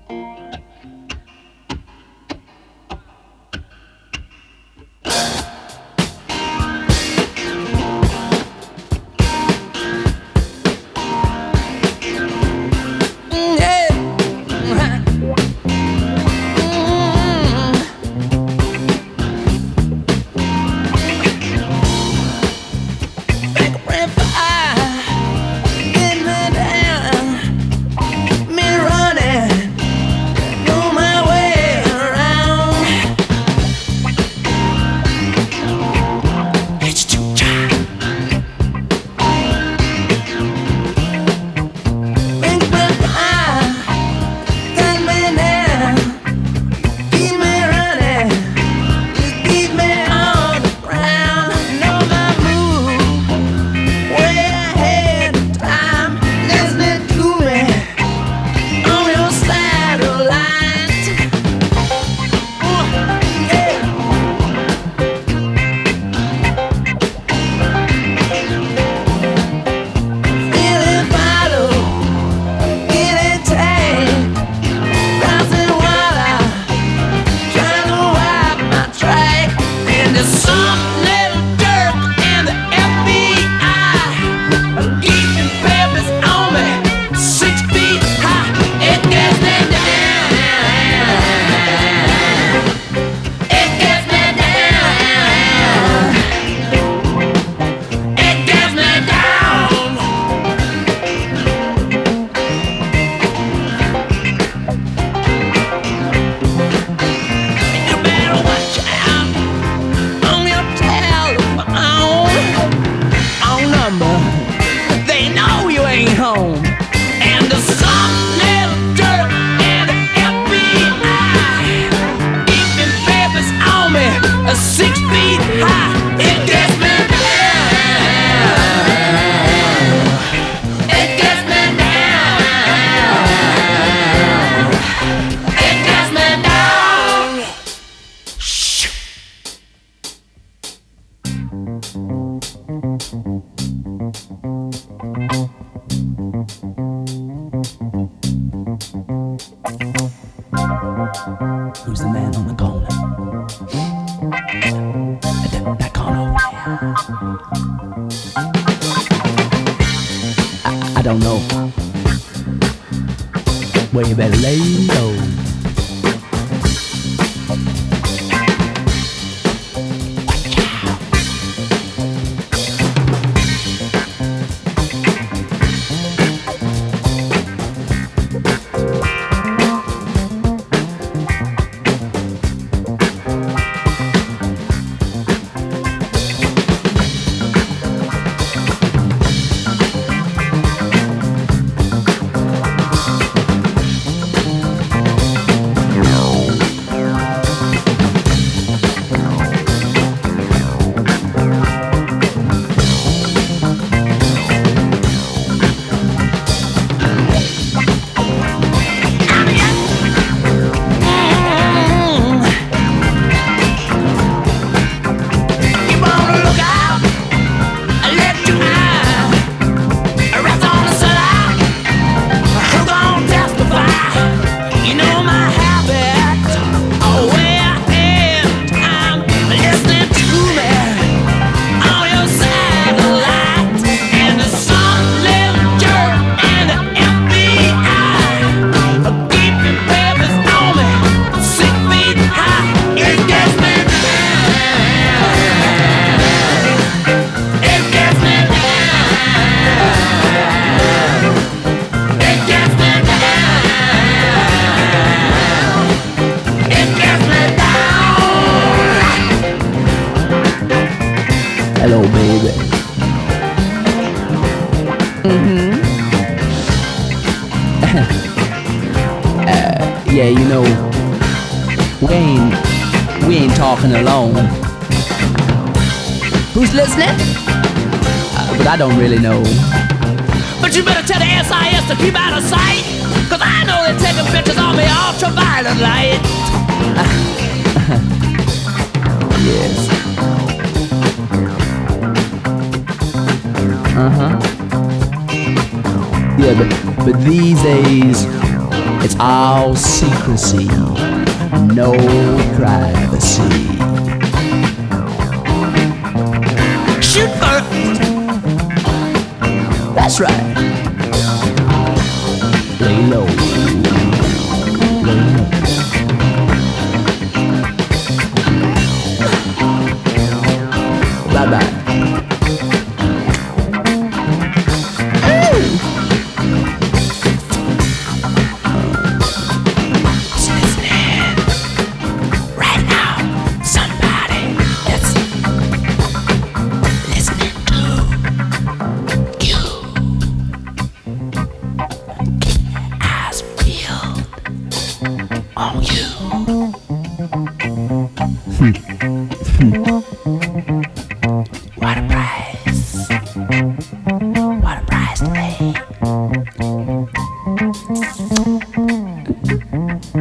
Who's the man on the corner? That corner over there. I don't know. Well, you better lay low. Hello, baby. Yeah, you know, we ain't talking alone. Who's listening? But I don't really know. But you better tell the SIS to keep out of sight, 'cause I know they're taking pictures on me ultraviolet light. Yes. Yeah, but these days It's all secrecy, no privacy. Shoot first. That's right. Lay low. Lay low. Bye-bye. Right now, somebody is listening to you. Eyes peeled on you. What a price. What a price to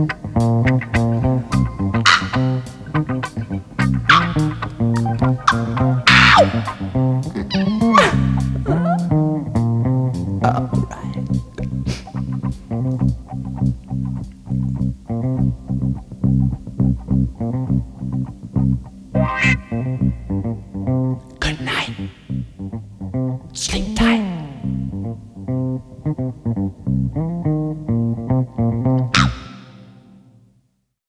pay.